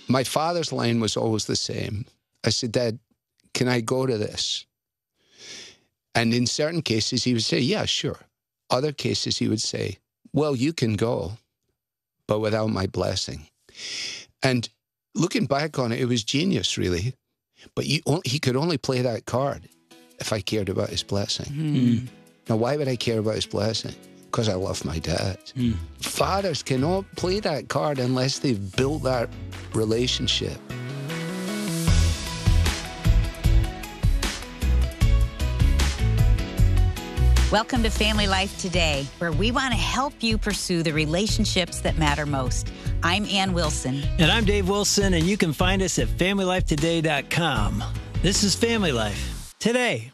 my father's line was always the same. I said, Dad, can I go to this? And in certain cases, he would say, yeah, sure. Other cases, he would say, well, you can go, but without my blessing. And looking back on it, it was genius, really. But he could only play that card if I cared about his blessing. Mm. Now, why would I care about his blessing? Because I love my dad. Fathers cannot play that card unless they've built that relationship. Welcome to Family Life Today, where we want to help you pursue the relationships that matter most. I'm Ann Wilson. And I'm Dave Wilson, and you can find us at FamilyLifeToday.com. This is Family Life Today.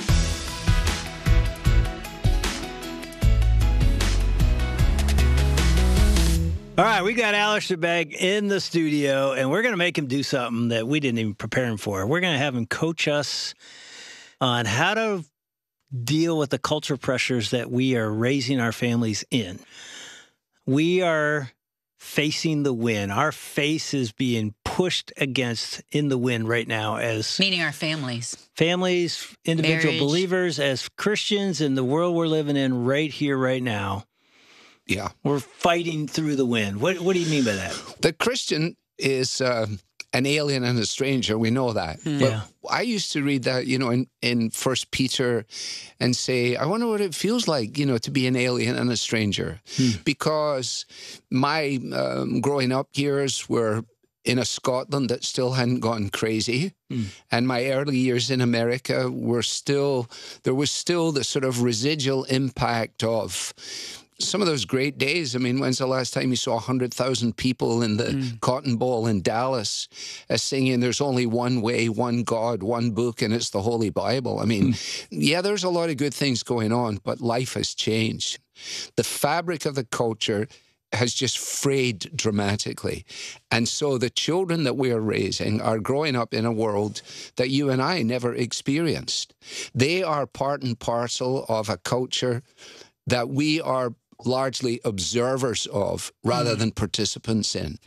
All right, we got Alistair Begg in the studio, and we're going to make him do something that we didn't even prepare him for. We're going to have him coach us on how to deal with the cultural pressures that we are raising our families in. We are facing the wind. Our face is being pushed against in the wind right now as Meaning our families. Families, individual Marriage. believers, as Christians in the world we're living in right here, right now. Yeah. We're fighting through the wind. What do you mean by that? The Christian is an alien and a stranger. We know that. Yeah. But I used to read that, in 1 Peter and say, I wonder what it feels like, to be an alien and a stranger. Because my growing up years were in a Scotland that still hadn't gone crazy. And my early years in America there was still the sort of residual impact of some of those great days. I mean, when's the last time you saw 100,000 people in the Cotton Bowl in Dallas singing, there's only one way, one God, one book, and it's the Holy Bible? I mean, yeah, there's a lot of good things going on, but life has changed. The fabric of the culture has just frayed dramatically. And so the children that we are raising are growing up in a world that you and I never experienced. They are part and parcel of a culture that we are largely observers of rather than participants in.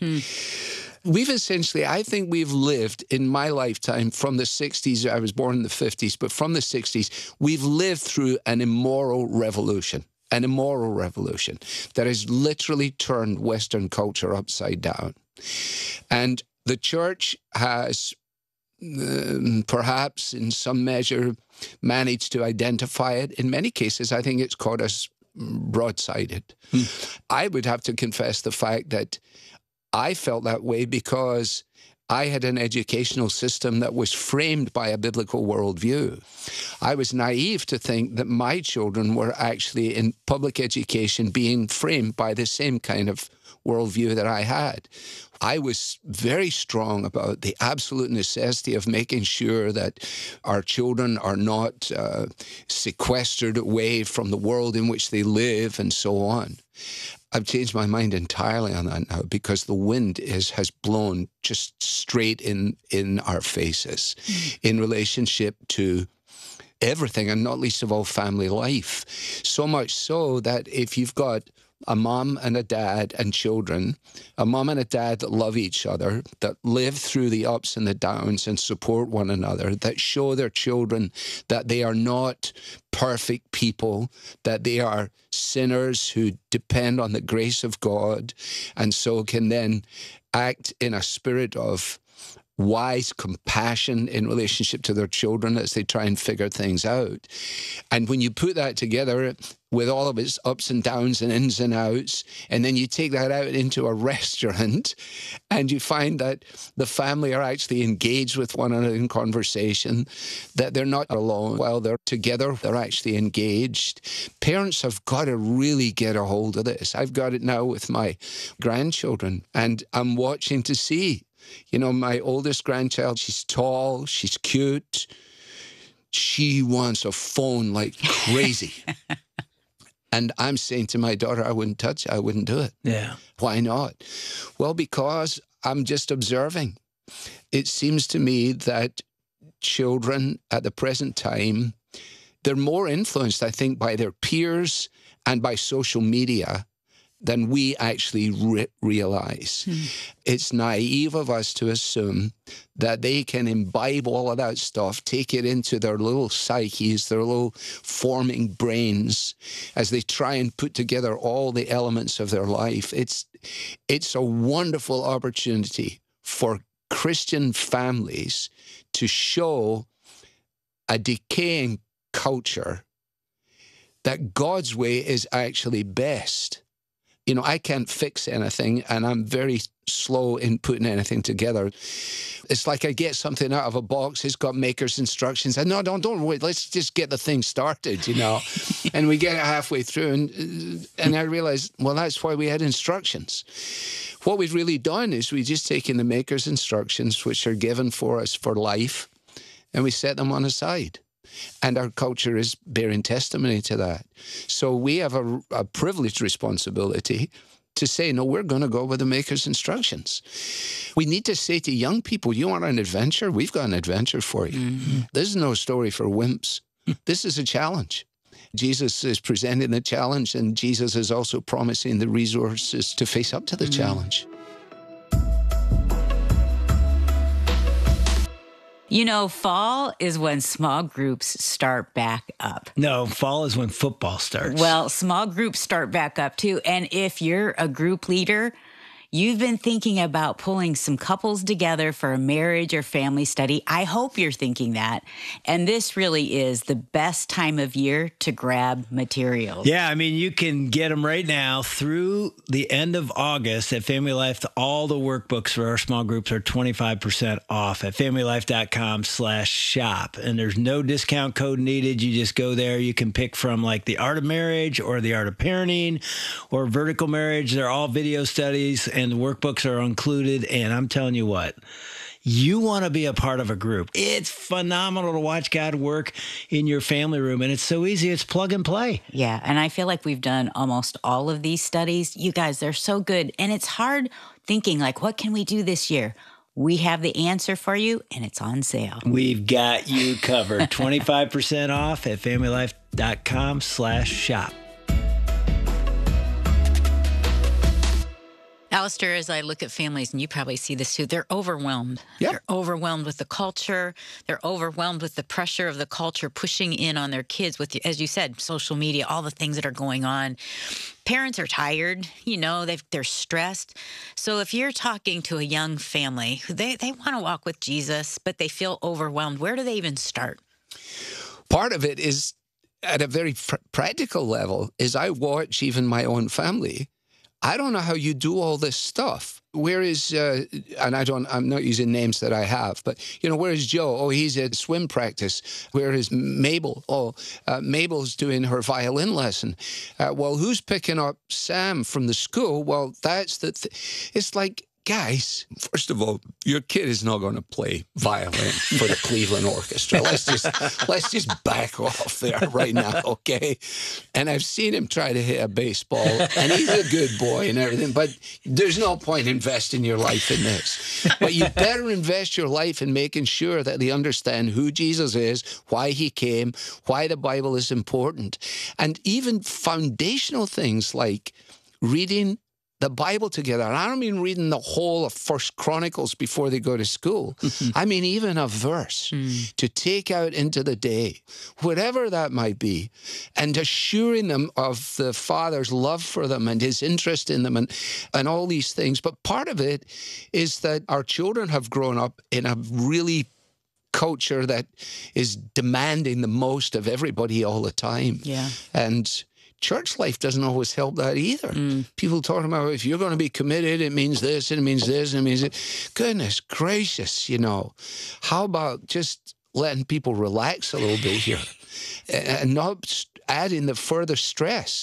I think we've lived in my lifetime from the 60s, I was born in the 50s, but from the 60s, we've lived through an immoral revolution that has literally turned Western culture upside down. And the church has perhaps in some measure managed to identify it. In many cases, I think it's caught us broadsided. I would have to confess the fact that I felt that way because I had an educational system that was framed by a biblical worldview. I was naive to think that my children were actually in public education being framed by the same kind of worldview that I had. I was very strong about the absolute necessity of making sure that our children are not sequestered away from the world in which they live and so on. I've changed my mind entirely on that now because the wind has blown just straight in our faces in relationship to everything, and not least of all family life. So much so that if you've got a mom and a dad and children, a mom and a dad that love each other, that live through the ups and the downs and support one another, that show their children that they are not perfect people, that they are sinners who depend on the grace of God, and so can then act in a spirit of wise compassion in relationship to their children as they try and figure things out. And when you put that together with all of its ups and downs and ins and outs, and then you take that out into a restaurant and you find that the family are actually engaged with one another in conversation, that they're not alone while they're together, they're actually engaged. Parents have got to really get a hold of this. I've got it now with my grandchildren, and I'm watching to see. My oldest grandchild, she's tall, she's cute. She wants a phone like crazy. And I'm saying to my daughter, I wouldn't touch it. I wouldn't do it. Yeah. Why not? Well, because I'm just observing. It seems to me that children at the present time, they're more influenced, I think, by their peers and by social media than we actually realize. It's naive of us to assume that they can imbibe all of that stuff, take it into their little psyches, their little forming brains, as they try and put together all the elements of their life. It's a wonderful opportunity for Christian families to show a decaying culture that God's way is actually best. You know, I can't fix anything, and I'm very slow in putting anything together. It's like I get something out of a box, it's got maker's instructions, and no, don't wait, let's just get the thing started, you know. And we get it halfway through, and I realize, well, that's why we had instructions. What we've really done is we just taken the maker's instructions, which are given for us for life, and we set them on aside. And our culture is bearing testimony to that. So we have a privileged responsibility to say, no, we're going to go with the maker's instructions. We need to say to young people, you want an adventure? We've got an adventure for you. Mm-hmm. This is no story for wimps. This is a challenge. Jesus is presenting the challenge, and Jesus is also promising the resources to face up to the challenge. You know, fall is when small groups start back up. No, fall is when football starts. Well, small groups start back up too. And if you're a group leader, you've been thinking about pulling some couples together for a marriage or family study. I hope you're thinking that. And this really is the best time of year to grab materials. Yeah, I mean, you can get them right now through the end of August at Family Life. All the workbooks for our small groups are 25% off at familylife.com/shop. And there's no discount code needed. You just go there. You can pick from like the Art of Marriage or the Art of Parenting or Vertical Marriage. They're all video studies, and the workbooks are included. And I'm telling you what, you want to be a part of a group. It's phenomenal to watch God work in your family room. And it's so easy. It's plug and play. Yeah. And I feel like we've done almost all of these studies. You guys, they're so good. And it's hard thinking like, what can we do this year? We have the answer for you, and it's on sale. We've got you covered. 25% off at familylife.com/shop. Alistair, as I look at families, and you probably see this too, they're overwhelmed. Yep. They're overwhelmed with the culture. They're overwhelmed with the pressure of the culture pushing in on their kids with, as you said, social media, all the things that are going on. Parents are tired, you know, they're stressed. So if you're talking to a young family, who they want to walk with Jesus, but they feel overwhelmed, where do they even start? Part of it is, at a very practical level, is I watch even my own family. I don't know how you do all this stuff. Where is, and I'm not using names that I have, but, you know, where is Joe? Oh, he's at swim practice. Where is Mabel? Oh, Mabel's doing her violin lesson. Well, who's picking up Sam from the school? Well, that's it's like, guys, first of all, your kid is not going to play violin for the Cleveland Orchestra. Let's just back off there right now, okay? And I've seen him try to hit a baseball, and he's a good boy and everything, but there's no point investing your life in this. But you better invest your life in making sure that they understand who Jesus is, why he came, why the Bible is important, and even foundational things like reading the Bible together. And I don't mean reading the whole of First Chronicles before they go to school. I mean even a verse to take out into the day, whatever that might be, and assuring them of the Father's love for them and his interest in them and all these things. But part of it is that our children have grown up in a really culture that is demanding the most of everybody all the time. Yeah. And church life doesn't always help that either. People talking about, if you're going to be committed, it means this, and it means this, and it means it. Goodness gracious, you know. How about just letting people relax a little bit here and not adding the further stress?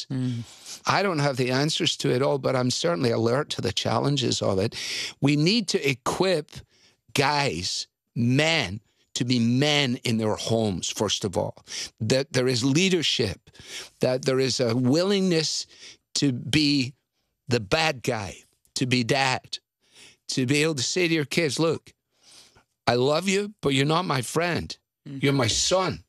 I don't have the answers to it all, but I'm certainly alert to the challenges of it. We need to equip guys, men, to be men in their homes, first of all, that there is leadership, that there is a willingness to be the bad guy, to be dad, to be able to say to your kids, look, I love you, but you're not my friend. You're my son.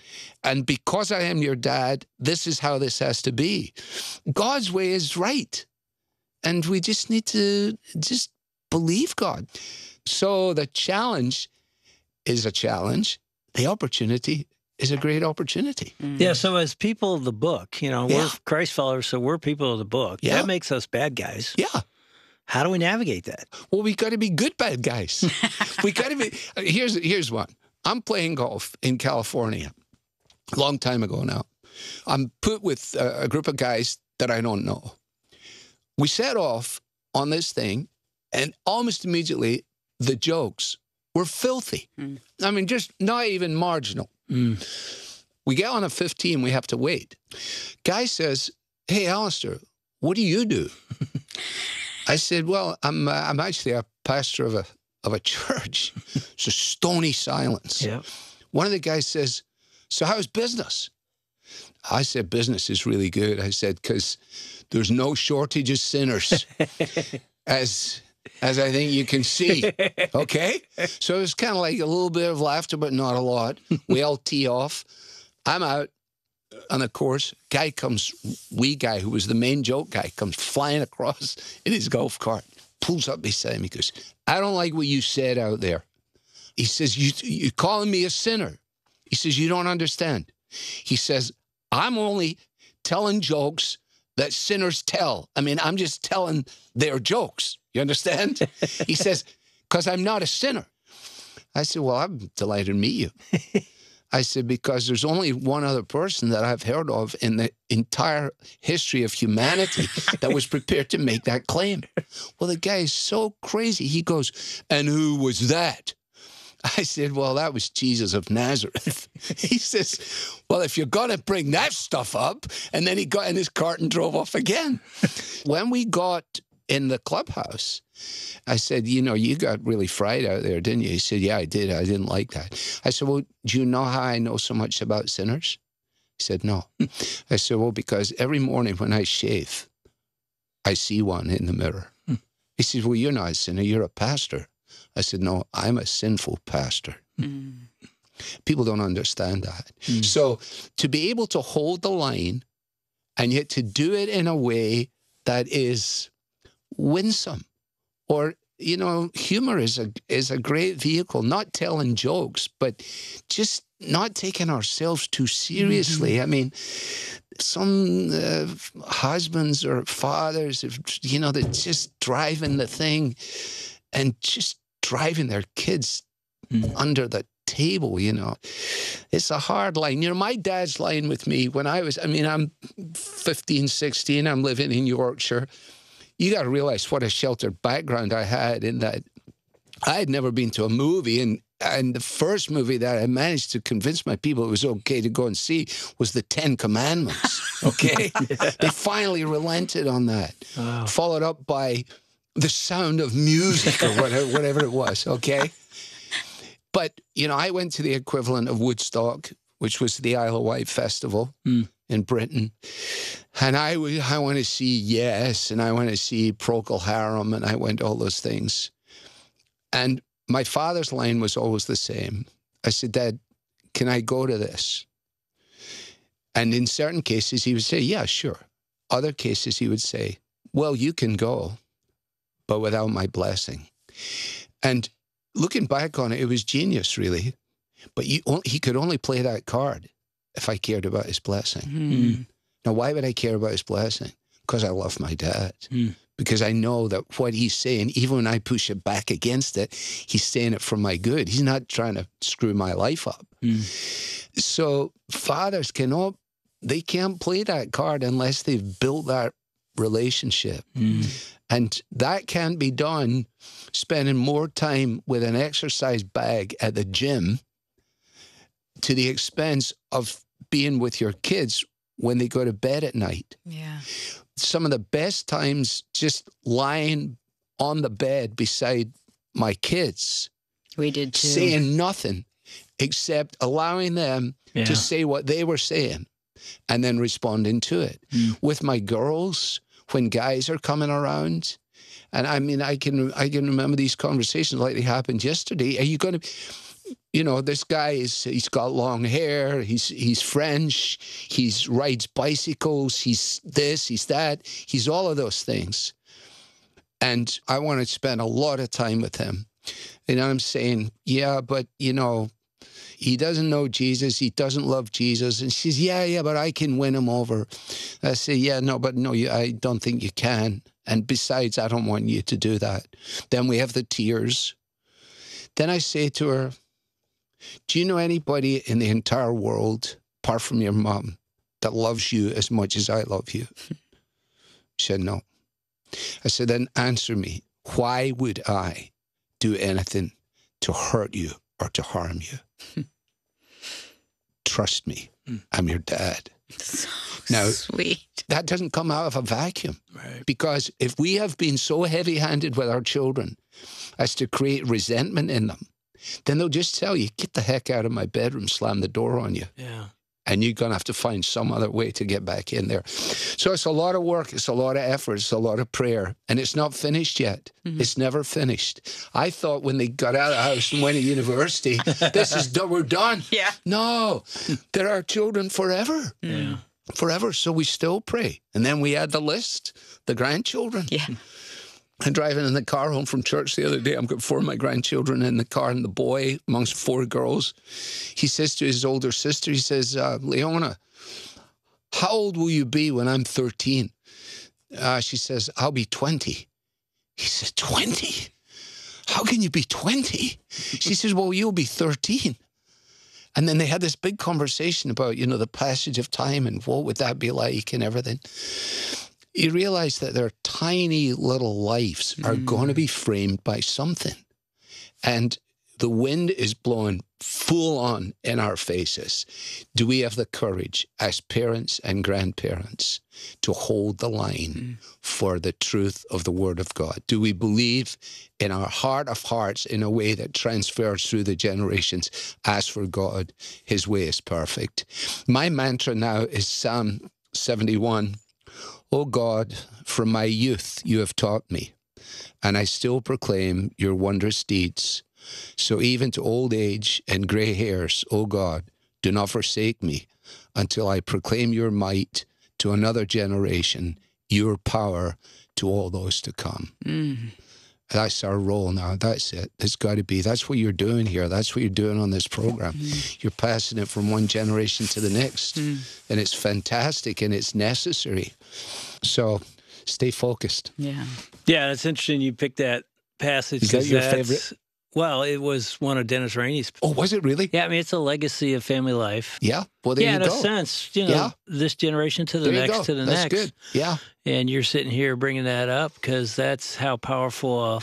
And because I am your dad, this is how this has to be. God's way is right. And we just need to just believe God. So the challenge is a challenge. The opportunity is a great opportunity. Yeah, so as people of the book, we're Christ followers, so we're people of the book. Yeah. That makes us bad guys. Yeah. How do we navigate that? Well, we got to be good bad guys. We got to be. Here's one. I'm playing golf in California a long time ago now. I'm put with a group of guys that I don't know. We set off on this thing, and almost immediately the jokes were filthy. I mean, just not even marginal. We get on a 15, we have to wait. Guy says, "Hey, Alistair, what do you do?" I said, "Well, I'm actually a pastor of a church." It's a stony silence. Yeah. One of the guys says, "So how's business?" I said, "Business is really good." I said, "Because there's no shortage of sinners, as I think you can see." Okay? So it was kind of like a little bit of laughter, but not a lot. We all tee off. I'm out on the course. Guy comes, wee guy, who was the main joke guy, comes flying across in his golf cart, pulls up beside me, goes, "I don't like what you said out there." He says, you're calling me a sinner. He says, "You don't understand." He says, "I'm only telling jokes that sinners tell. I mean, I'm just telling their jokes. You understand?" He says, "Because I'm not a sinner." I said, "Well, I'm delighted to meet you." I said, "Because there's only one other person that I've heard of in the entire history of humanity that was prepared to make that claim." Well, the guy is so crazy. He goes, "And who was that?" I said, "Well, that was Jesus of Nazareth." He says, "Well, if you're going to bring that stuff up," and then he got in his cart and drove off again. When we got in the clubhouse, I said, "You got really fried out there, didn't you?" He said, "Yeah, I did. I didn't like that." I said, "Well, do you know how I know so much about sinners?" He said, "No." I said, "Well, because every morning when I shave, I see one in the mirror." He said, "Well, you're not a sinner. You're a pastor." I said, "No, I'm a sinful pastor." People don't understand that. So to be able to hold the line and yet to do it in a way that is winsome, or, humor is a great vehicle, not telling jokes, but just not taking ourselves too seriously. I mean, some husbands or fathers, they're just driving the thing and just driving their kids under the table, It's a hard line. My dad's line with me when I'm 15, 16, I'm living in Yorkshire. You got to realize what a sheltered background I had in that I had never been to a movie, and the first movie that I managed to convince my people it was okay to go and see was the 10 Commandments, okay? They finally relented on that. Wow. Followed up by The Sound of Music or whatever it was, okay? But, I went to the equivalent of Woodstock, which was the Isle of Wight festival in Britain. And I want to see Yes, and I want to see Procol Harum, and I went to all those things. And my father's line was always the same. I said, "Dad, can I go to this?" And in certain cases, he would say, "Yeah, sure." Other cases, he would say, "Well, you can go, but without my blessing." And looking back on it, it was genius, really. But he could only play that card if I cared about his blessing. Now, why would I care about his blessing? Because I love my dad. Because I know that what he's saying, even when I push it back against it, he's saying it for my good. He's not trying to screw my life up. So fathers they can't play that card unless they've built that relationship. And that can't be done spending more time with an exercise bag at the gym to the expense of being with your kids when they go to bed at night. Yeah. Some of the best times just lying on the bed beside my kids. We did too. Saying nothing except allowing them to say what they were saying and then responding to it. With my girls, when guys are coming around, and I can remember these conversations like they happened yesterday. Are you going to... this guy he's got long hair, he's French, he rides bicycles, he's this, he's that, he's all of those things. And I want to spend a lot of time with him. And I'm saying, yeah, but, you know, he doesn't know Jesus. He doesn't love Jesus. And she says, yeah, but I can win him over. I say, yeah, no, I don't think you can. And besides, I don't want you to do that. Then we have the tears. Then I say to her, do you know anybody in the entire world, apart from your mom, that loves you as much as I love you? She said, no. I said, then answer me. Why would I do anything to hurt you or to harm you? Trust me, I'm your dad. So Now, sweet. That doesn't come out of a vacuum. Right. Because if we have been so heavy-handed with our children as to create resentment in them, then they'll just tell you, get the heck out of my bedroom, slam the door on you. Yeah. And you're going to have to find some other way to get back in there. So it's a lot of work. It's a lot of effort. It's a lot of prayer. And it's not finished yet. Mm-hmm. It's never finished. I thought when they got out of the house and went to university, we're done. Yeah. No, there are children forever. Yeah. Forever. So we still pray. And then we add the list, the grandchildren. Yeah. I'm driving in the car home from church the other day. I've got 4 of my grandchildren in the car, and the boy amongst 4 girls, he says to his older sister, he says, Leona, how old will you be when I'm 13? She says, I'll be 20. He says, 20? How can you be 20? She says, well, you'll be 13. And then they had this big conversation about, you know, the passage of time and what would that be like and everything. You realize that their tiny little lives are going to be framed by something. And the wind is blowing full on in our faces. Do we have the courage as parents and grandparents to hold the line for the truth of the Word of God? Do we believe in our heart of hearts in a way that transfers through the generations? As for God, His way is perfect. My mantra now is Psalm 71. O God, from my youth you have taught me, and I still proclaim your wondrous deeds. So even to old age and gray hairs, O God, do not forsake me until I proclaim your might to another generation, your power to all those to come. That's our role now. That's it. It's got to be. That's what you're doing here. That's what you're doing on this program. You're passing it from one generation to the next. And it's fantastic and it's necessary. So stay focused. Yeah. Yeah, it's interesting you picked that passage. Is that your favorite? Well, it was one of Dennis Rainey's. Oh, was it really? Yeah, I mean, it's a legacy of family life. Yeah. Well, there you go. Yeah, in a sense, you know, this generation to the next to the next. That's good. Yeah. And you're sitting here bringing that up because that's how powerful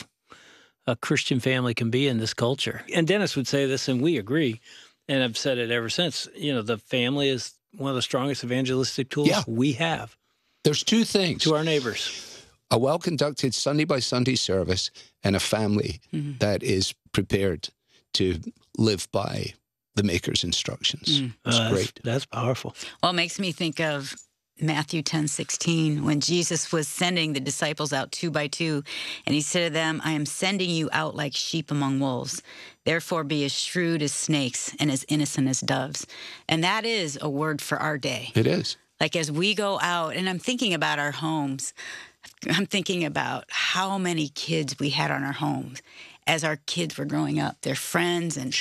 a Christian family can be in this culture. And Dennis would say this, and we agree, and I've said it ever since, you know, the family is one of the strongest evangelistic tools we have. There's 2 things. To our neighbors. A well-conducted Sunday by Sunday service and a family that is prepared to live by the Maker's instructions. That's great. That's powerful. Well, it makes me think of Matthew 10:16, when Jesus was sending the disciples out 2 by 2, and he said to them, I am sending you out like sheep among wolves. Therefore be as shrewd as snakes and as innocent as doves. And that is a word for our day. It is. Like as we go out, and I'm thinking about our homes, I'm thinking about how many kids we had on our homes as our kids were growing up, their friends. And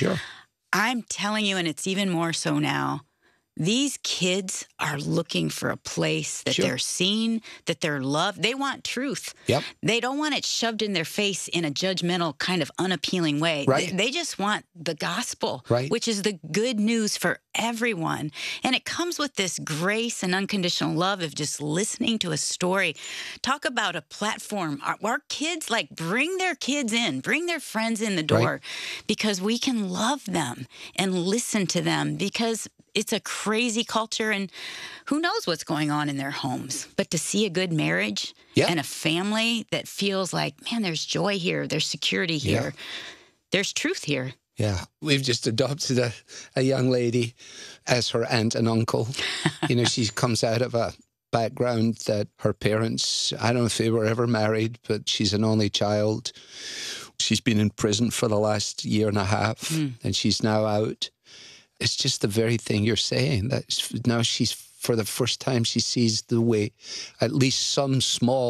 I'm telling you, and it's even more so now, these kids are looking for a place that they're seen, that they're loved. They want truth. Yep. They don't want it shoved in their face in a judgmental, kind of unappealing way. Right. They just want the gospel, right, which is the good news for everyone. And it comes with this grace and unconditional love of just listening to a story. Talk about a platform. Our kids, like, bring their kids in, bring their friends in the door, because we can love them and listen to them, because it's a crazy culture, and who knows what's going on in their homes. But to see a good marriage and a family that feels like, man, there's joy here, there's security here, there's truth here. Yeah. We've just adopted a young lady as her aunt and uncle. You know, she comes out of a background that her parents, I don't know if they were ever married, but she's an only child. She's been in prison for the last 1.5 years, and she's now out. It's just the very thing you're saying, that now she's, for the first time, she sees the way, at least some small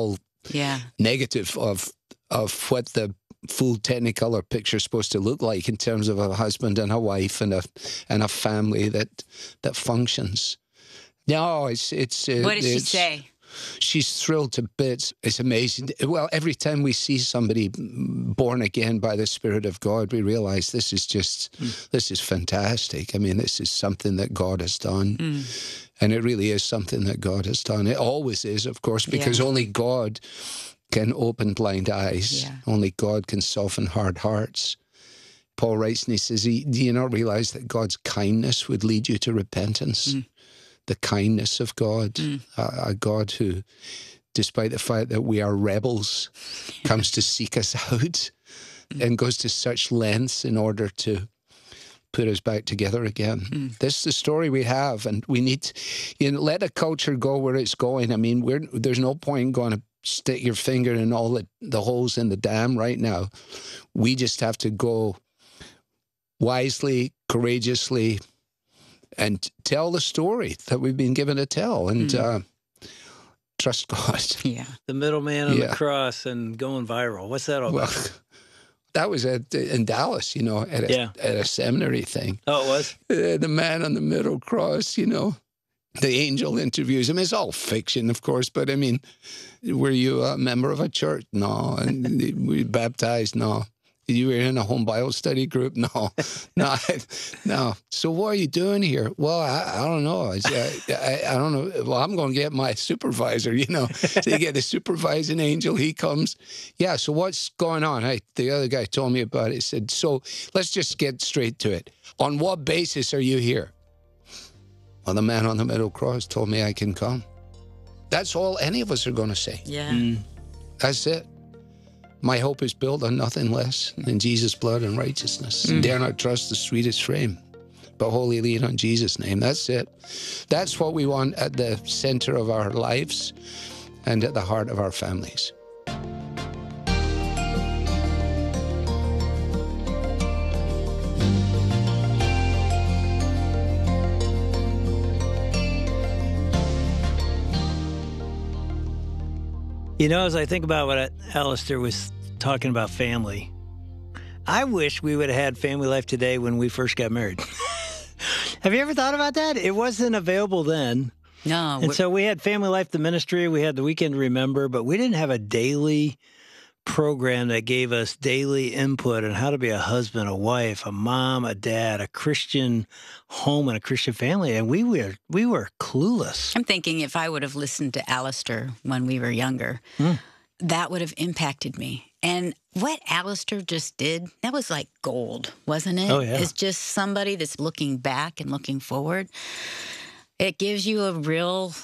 negative of what the full Technicolor picture is supposed to look like in terms of a husband and a wife and a family that functions. No, what did she say? She's thrilled to bits. It's amazing. Well, every time we see somebody born again by the Spirit of God, we realize this is fantastic. I mean, this is something that God has done. And it really is something that God has done. It always is, of course, because only God can open blind eyes. Yeah. Only God can soften hard hearts. Paul writes and he says, do you not realize that God's kindness would lead you to repentance? The kindness of God, a God who, despite the fact that we are rebels, comes to seek us out and goes to such lengths in order to put us back together again. This is the story we have, and we need to let a culture go where it's going. I mean, there's no point going to stick your finger in all the holes in the dam right now. We just have to go wisely, courageously, and tell the story that we've been given to tell, and trust God. Yeah, the middleman on the cross and going viral. What's that all about? That was in Dallas, at a seminary thing. Oh, it was? The man on the middle cross, the angel interviews him. It's all fiction, of course, but I mean, were you a member of a church? No. And were you baptized? No. You were in a home Bible study group? No. So what are you doing here? Well, I don't know. I don't know. Well, I'm going to get my supervisor, So you get the supervising angel. He comes. Yeah, so what's going on? The other guy told me about it. He said, so let's just get straight to it. On what basis are you here? Well, the man on the middle cross told me I can come. That's all any of us are going to say. Yeah. That's it. My hope is built on nothing less than Jesus' blood and righteousness. Dare not trust the sweetest frame, but wholly lean on Jesus' name. That's it. That's what we want at the center of our lives and at the heart of our families. As I think about what Alistair was talking about family, I wish we would have had Family Life Today when we first got married. Have you ever thought about that? It wasn't available then. No. And so we had Family Life, the ministry, we had the Weekend to Remember, but we didn't have a daily program that gave us daily input on how to be a husband, a wife, a mom, a dad, a Christian home, and a Christian family. And we were clueless. I'm thinking if I would have listened to Alistair when we were younger, that would have impacted me. And what Alistair just did, that was like gold, wasn't it? Oh, yeah. It's just somebody that's looking back and looking forward. It gives you a real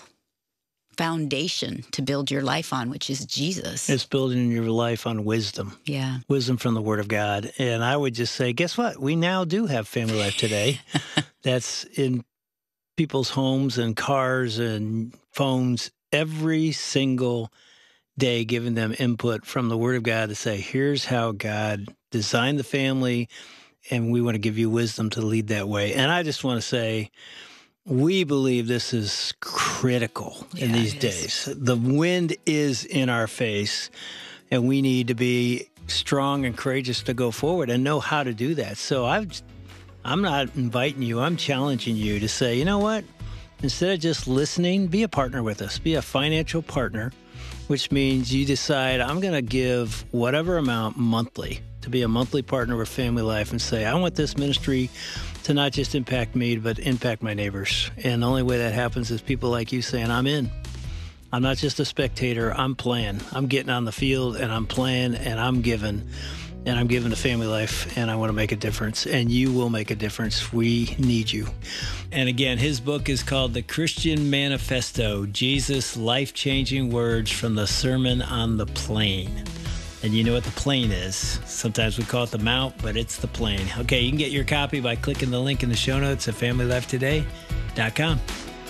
foundation to build your life on, which is Jesus. It's building your life on wisdom. Yeah. Wisdom from the Word of God. And I would just say, guess what? We now do have Family Life Today. That's in people's homes and cars and phones every single day, giving them input from the Word of God to say, here's how God designed the family, and we want to give you wisdom to lead that way. And I just want to say, we believe this is critical in these days. The wind is in our face, and we need to be strong and courageous to go forward and know how to do that. So I'm not inviting you. I'm challenging you to say, you know what? Instead of just listening, be a partner with us. Be a financial partner, which means you decide, I'm going to give whatever amount monthly to be a monthly partner with Family Life and say, I want this ministry to not just impact me, but impact my neighbors. And the only way that happens is people like you saying, I'm in. I'm not just a spectator. I'm playing. I'm getting on the field, and I'm playing, and I'm giving. And I'm giving to Family Life, and I want to make a difference. And you will make a difference. We need you. And again, his book is called The Christian Manifesto, Jesus' Life-Changing Words from the Sermon on the Plain. And you know what the plain is. Sometimes we call it the mount, but it's the plain. Okay, you can get your copy by clicking the link in the show notes at FamilyLifeToday.com.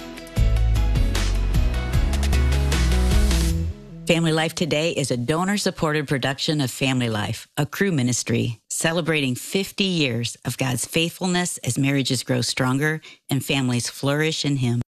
Family Life Today is a donor-supported production of Family Life, a Cru ministry celebrating 50 years of God's faithfulness as marriages grow stronger and families flourish in Him.